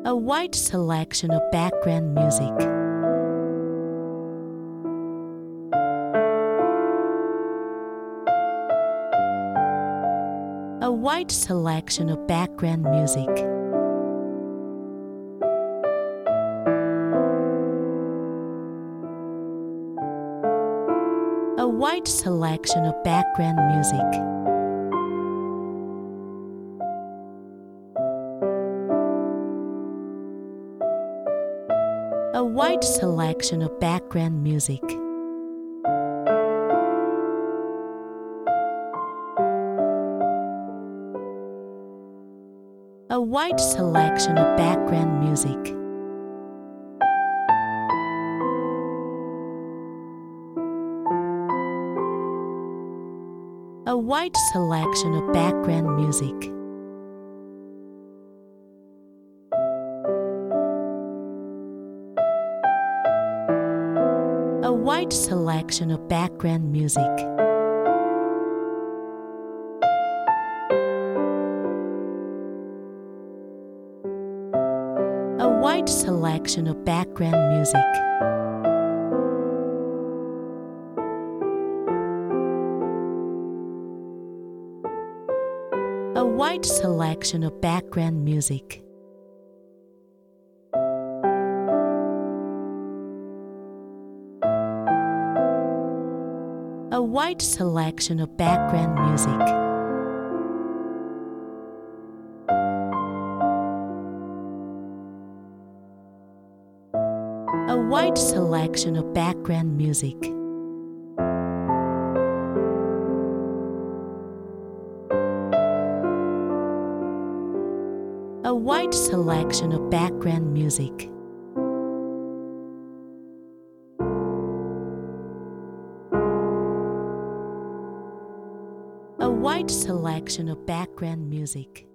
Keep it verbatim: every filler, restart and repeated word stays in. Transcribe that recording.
A wide selection of background music. A wide selection of background music. A wide selection of background music. A wide selection of background music. A wide selection of background music. A wide selection of background music. A wide selection of background music. A wide selection of background music. A wide selection of background music. A wide selection of background music. A wide selection of background music. A wide selection of background music. A wide selection of background music.